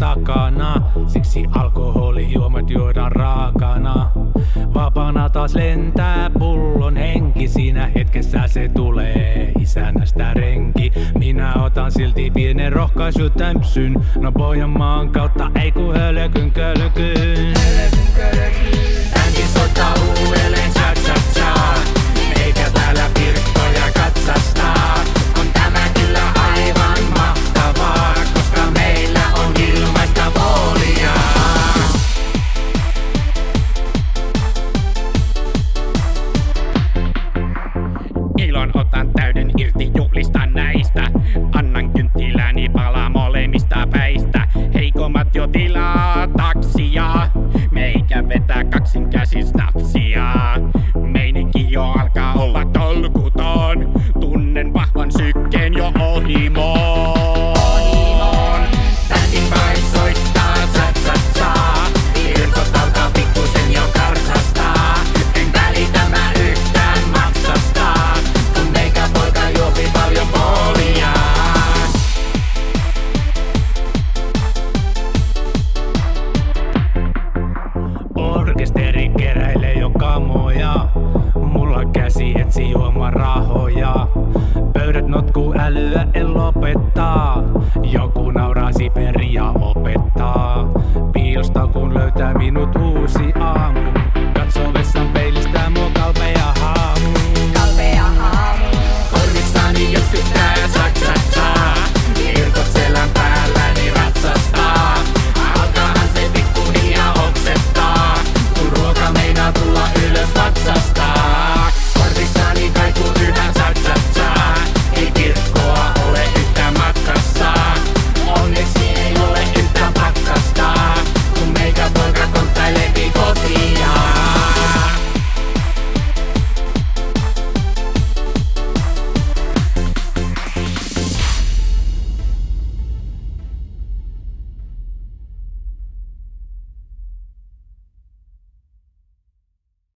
takana. Siksi alkoholijuomat juodaan raakana. Vapaana taas lentää pullon henki. Siinä hetkessä se tulee isännästä renki. Minä otan silti pienen rohkaisutämpsyn. No Pohjanmaan kautta ei ku hölkyn kölkyn. Bändi soittaa uudelleen cha cha cha. Eikä täällä pirkkoja katsastaa. On tämä kyllä aivan mahtavaa, koska meillä on ilmaista volia. Ilon otan täyden irti juhlista näistä. Annan kynttiläni palaa molemmista päistä. Heikommat jo tilaa taksia. Meikä vetää kaksin käsin snapsia. Meininki jo alkaa olla tolkuton. Tunnen vahvan sykkeen jo ohimoon. Bändin vai soittaa cha cha cha. Irkot alkaa pikkusen jo karsastaa. En välitä mä yhtään maksasta, kun meikä poika juopi paljon polia. Orkesteri keräilee jo kamoja. Mulla käsi etsi juomarahoja. Pöydät notkuu älyä en lopettaa. Joku nauraa Siberia opettaa. Piilosta kun löytää minut uusi aamu. Katso